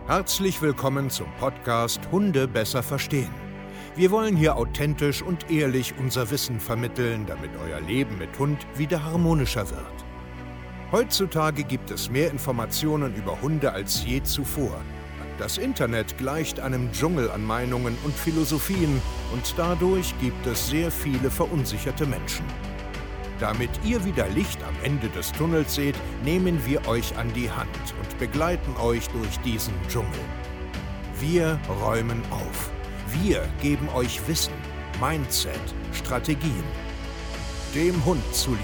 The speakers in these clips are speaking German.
Herzlich willkommen zum Podcast Hunde besser verstehen. Wir wollen hier authentisch und ehrlich unser Wissen vermitteln, damit euer Leben mit Hund wieder harmonischer wird. Heutzutage gibt es mehr Informationen über Hunde als je zuvor. Das Internet gleicht einem Dschungel an Meinungen und Philosophien und dadurch gibt es sehr viele verunsicherte Menschen. Damit ihr wieder Licht am Ende des Tunnels seht, nehmen wir euch an die Hand und begleiten euch durch diesen Dschungel. Wir räumen auf. Wir geben euch Wissen, Mindset, Strategien. Dem Hund zuliebe.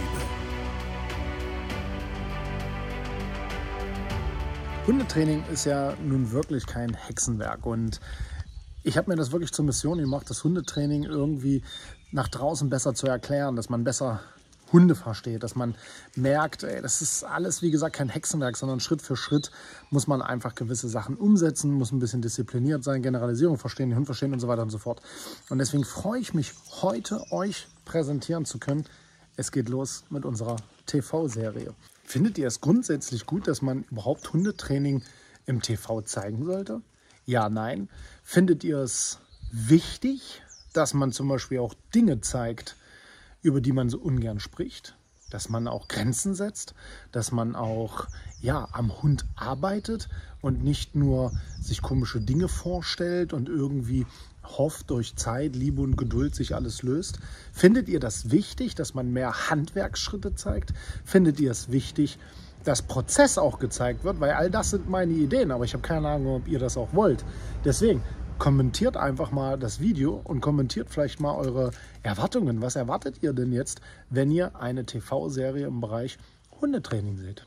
Hundetraining ist ja nun wirklich kein Hexenwerk und ich habe mir das wirklich zur Mission gemacht, das Hundetraining irgendwie nach draußen besser zu erklären, dass man besser Hunde versteht, dass man merkt, das ist alles, wie gesagt, kein Hexenwerk, sondern Schritt für Schritt muss man einfach gewisse Sachen umsetzen, muss ein bisschen diszipliniert sein, Generalisierung verstehen, den Hund verstehen und so weiter und so fort. Und deswegen freue ich mich, heute euch präsentieren zu können. Es geht los mit unserer TV-Serie. Findet ihr es grundsätzlich gut, dass man überhaupt Hundetraining im TV zeigen sollte? Ja, nein. Findet ihr es wichtig, dass man zum Beispiel auch Dinge zeigt, über die man so ungern spricht, dass man auch Grenzen setzt, dass man auch am Hund arbeitet und nicht nur sich komische Dinge vorstellt und irgendwie hofft, durch Zeit, Liebe und Geduld sich alles löst? Findet ihr das wichtig, dass man mehr Handwerksschritte zeigt? Findet ihr es wichtig, dass Prozess auch gezeigt wird? Weil all das sind meine Ideen, aber ich habe keine Ahnung, ob ihr das auch wollt. Deswegen kommentiert einfach mal das Video und kommentiert vielleicht mal eure Erwartungen. Was erwartet ihr denn jetzt, wenn ihr eine TV-Serie im Bereich Hundetraining seht?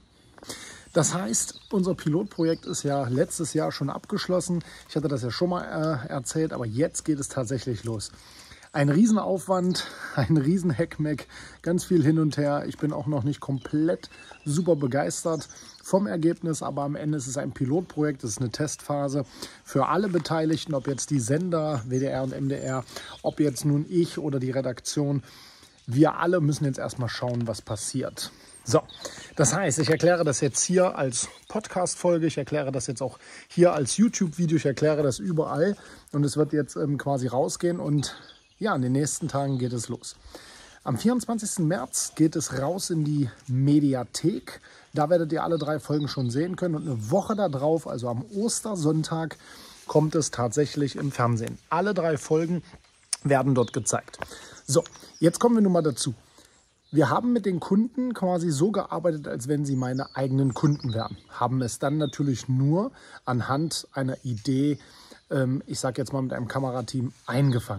Das heißt, unser Pilotprojekt ist ja letztes Jahr schon abgeschlossen. Ich hatte das ja schon mal erzählt, aber jetzt geht es tatsächlich los. Ein Riesenaufwand, ein Riesen-Heckmeck, ganz viel hin und her. Ich bin auch noch nicht komplett super begeistert vom Ergebnis, aber am Ende ist es ein Pilotprojekt, es ist eine Testphase für alle Beteiligten, ob jetzt die Sender, WDR und MDR, ob jetzt nun ich oder die Redaktion. Wir alle müssen jetzt erstmal schauen, was passiert. So, das heißt, ich erkläre das jetzt hier als Podcast-Folge, ich erkläre das jetzt auch hier als YouTube-Video, ich erkläre das überall und es wird jetzt quasi rausgehen und ja, in den nächsten Tagen geht es los. Am 24. März geht es raus in die Mediathek. Da werdet ihr alle 3 Folgen schon sehen können. Und eine Woche darauf, also am Ostersonntag, kommt es tatsächlich im Fernsehen. Alle 3 Folgen werden dort gezeigt. So, jetzt kommen wir nun mal dazu. Wir haben mit den Kunden quasi so gearbeitet, als wenn sie meine eigenen Kunden wären. Haben es dann natürlich nur anhand einer Idee, ich sage jetzt mal mit einem Kamerateam, eingefangen.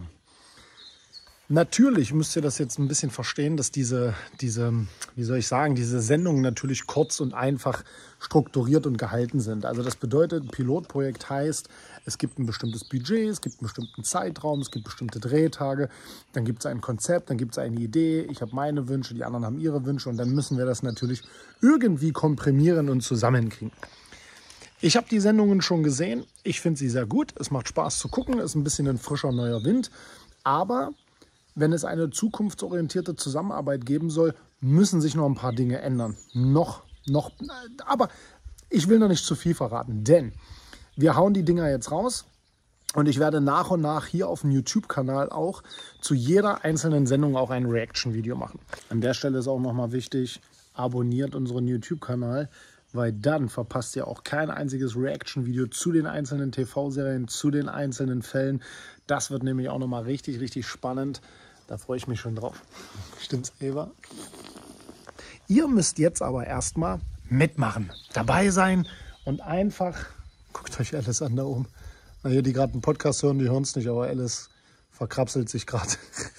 Natürlich müsst ihr das jetzt ein bisschen verstehen, dass diese Sendungen natürlich kurz und einfach strukturiert und gehalten sind. Also das bedeutet, ein Pilotprojekt heißt, es gibt ein bestimmtes Budget, es gibt einen bestimmten Zeitraum, es gibt bestimmte Drehtage, dann gibt es ein Konzept, dann gibt es eine Idee, ich habe meine Wünsche, die anderen haben ihre Wünsche und dann müssen wir das natürlich irgendwie komprimieren und zusammenkriegen. Ich habe die Sendungen schon gesehen, ich finde sie sehr gut, es macht Spaß zu gucken, ist ein bisschen ein frischer neuer Wind, aber wenn es eine zukunftsorientierte Zusammenarbeit geben soll, müssen sich noch ein paar Dinge ändern. Aber ich will noch nicht zu viel verraten, denn wir hauen die Dinger jetzt raus und ich werde nach und nach hier auf dem YouTube-Kanal auch zu jeder einzelnen Sendung auch ein Reaction-Video machen. An der Stelle ist auch nochmal wichtig, abonniert unseren YouTube-Kanal, weil dann verpasst ihr auch kein einziges Reaction-Video zu den einzelnen TV-Serien, zu den einzelnen Fällen. Das wird nämlich auch nochmal richtig, richtig spannend. Da freue ich mich schon drauf. Stimmt's, Eva? Ihr müsst jetzt aber erstmal mitmachen, dabei sein und einfach, guckt euch Alice an da oben. Hier, die gerade einen Podcast hören, die hören es nicht, aber Alice verkrapselt sich gerade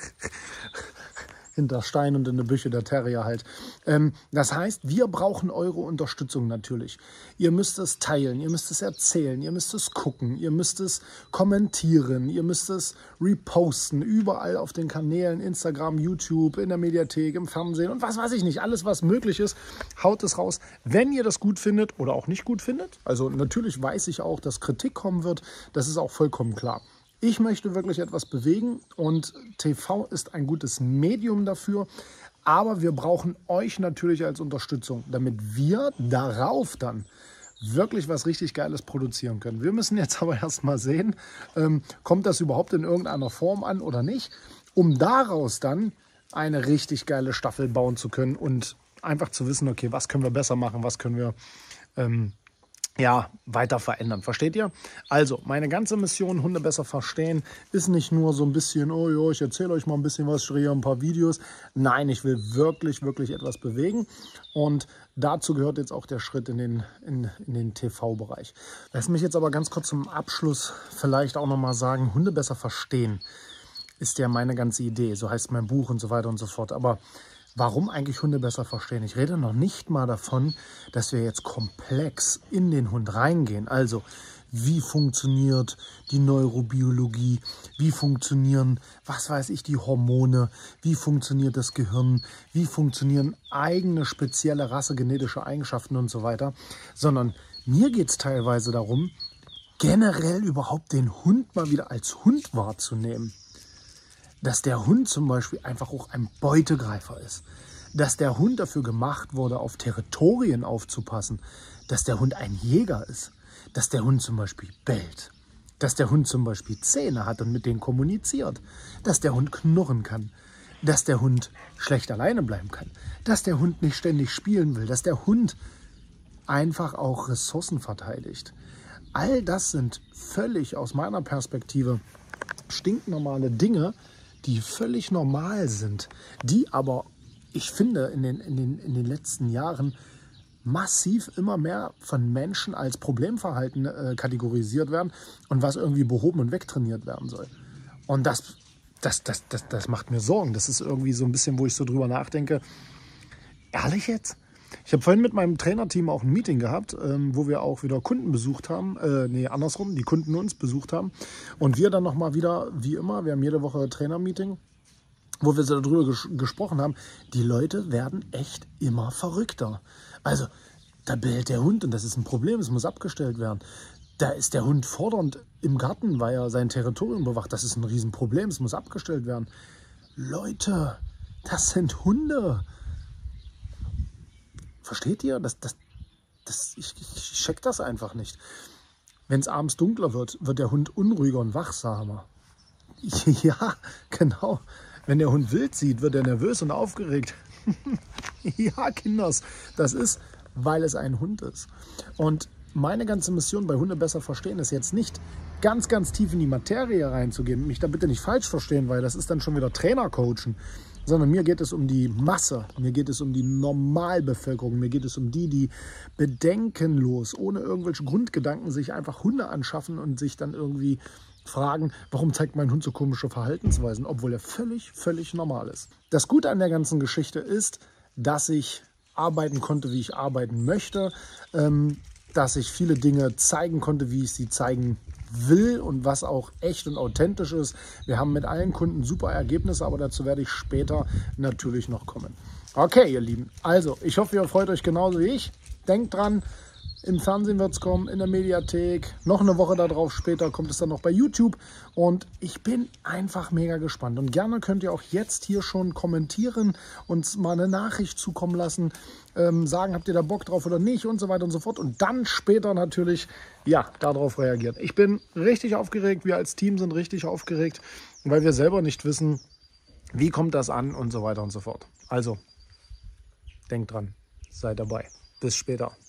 hinter Stein und in der Büsche, der Terrier halt. Das heißt, wir brauchen eure Unterstützung natürlich. Ihr müsst es teilen, ihr müsst es erzählen, ihr müsst es gucken, ihr müsst es kommentieren, ihr müsst es reposten, überall auf den Kanälen, Instagram, YouTube, in der Mediathek, im Fernsehen und was weiß ich nicht, alles was möglich ist, haut es raus. Wenn ihr das gut findet oder auch nicht gut findet, also natürlich weiß ich auch, dass Kritik kommen wird, das ist auch vollkommen klar. Ich möchte wirklich etwas bewegen und TV ist ein gutes Medium dafür, aber wir brauchen euch natürlich als Unterstützung, damit wir darauf dann wirklich was richtig Geiles produzieren können. Wir müssen jetzt aber erstmal sehen, kommt das überhaupt in irgendeiner Form an oder nicht, um daraus dann eine richtig geile Staffel bauen zu können und einfach zu wissen, okay, was können wir besser machen, was können wir weiter verändern. Versteht ihr? Also, meine ganze Mission, Hunde besser verstehen, ist nicht nur so ein bisschen, oh ja, ich erzähle euch mal ein bisschen was, ich drehe ein paar Videos. Nein, ich will wirklich, wirklich etwas bewegen. Und dazu gehört jetzt auch der Schritt in den TV-Bereich. Lass mich jetzt aber ganz kurz zum Abschluss vielleicht auch nochmal sagen, Hunde besser verstehen ist ja meine ganze Idee. So heißt mein Buch und so weiter und so fort. Aber warum eigentlich Hunde besser verstehen? Ich rede noch nicht mal davon, dass wir jetzt komplex in den Hund reingehen. Also, wie funktioniert die Neurobiologie? Wie funktionieren, was weiß ich, die Hormone? Wie funktioniert das Gehirn? Wie funktionieren eigene spezielle rassegenetische Eigenschaften und so weiter? Sondern mir geht es teilweise darum, generell überhaupt den Hund mal wieder als Hund wahrzunehmen. Dass der Hund zum Beispiel einfach auch ein Beutegreifer ist. Dass der Hund dafür gemacht wurde, auf Territorien aufzupassen. Dass der Hund ein Jäger ist. Dass der Hund zum Beispiel bellt. Dass der Hund zum Beispiel Zähne hat und mit denen kommuniziert. Dass der Hund knurren kann. Dass der Hund schlecht alleine bleiben kann. Dass der Hund nicht ständig spielen will. Dass der Hund einfach auch Ressourcen verteidigt. All das sind völlig aus meiner Perspektive stinknormale Dinge, die völlig normal sind, die aber, ich finde, in den letzten Jahren massiv immer mehr von Menschen als Problemverhalten kategorisiert werden und was irgendwie behoben und wegtrainiert werden soll. Und das macht mir Sorgen. Das ist irgendwie so ein bisschen, wo ich so drüber nachdenke, ehrlich jetzt? Ich habe vorhin mit meinem Trainerteam auch ein Meeting gehabt, wo wir auch wieder Kunden besucht haben. Andersrum, die Kunden uns besucht haben. Und wir dann nochmal wieder, wie immer, wir haben jede Woche ein Trainermeeting, wo wir so darüber gesprochen haben. Die Leute werden echt immer verrückter. Also, da bellt der Hund und das ist ein Problem, es muss abgestellt werden. Da ist der Hund fordernd im Garten, weil er sein Territorium bewacht. Das ist ein Riesenproblem, es muss abgestellt werden. Leute, das sind Hunde. Versteht ihr? Ich check das einfach nicht. Wenn es abends dunkler wird, wird der Hund unruhiger und wachsamer. Ja, genau. Wenn der Hund wild sieht, wird er nervös und aufgeregt. Ja, Kinders, das ist, weil es ein Hund ist. Und meine ganze Mission bei Hunde besser verstehen ist jetzt nicht ganz, ganz tief in die Materie reinzugehen. Mich da bitte nicht falsch verstehen, weil das ist dann schon wieder Trainercoachen. Sondern mir geht es um die Masse, mir geht es um die Normalbevölkerung, mir geht es um die bedenkenlos, ohne irgendwelche Grundgedanken sich einfach Hunde anschaffen und sich dann irgendwie fragen, warum zeigt mein Hund so komische Verhaltensweisen, obwohl er völlig, völlig normal ist. Das Gute an der ganzen Geschichte ist, dass ich arbeiten konnte, wie ich arbeiten möchte, dass ich viele Dinge zeigen konnte, wie ich sie zeigen will und was auch echt und authentisch ist. Wir haben mit allen Kunden super Ergebnisse, aber dazu werde ich später natürlich noch kommen. Okay, ihr Lieben, also ich hoffe, ihr freut euch genauso wie ich. Denkt dran, im Fernsehen wird es kommen, in der Mediathek. Noch eine Woche darauf später kommt es dann noch bei YouTube. Und ich bin einfach mega gespannt. Und gerne könnt ihr auch jetzt hier schon kommentieren, uns mal eine Nachricht zukommen lassen, sagen, habt ihr da Bock drauf oder nicht und so weiter und so fort. Und dann später natürlich, ja, darauf reagieren. Ich bin richtig aufgeregt, wir als Team sind richtig aufgeregt, weil wir selber nicht wissen, wie kommt das an und so weiter und so fort. Also, denkt dran, seid dabei. Bis später.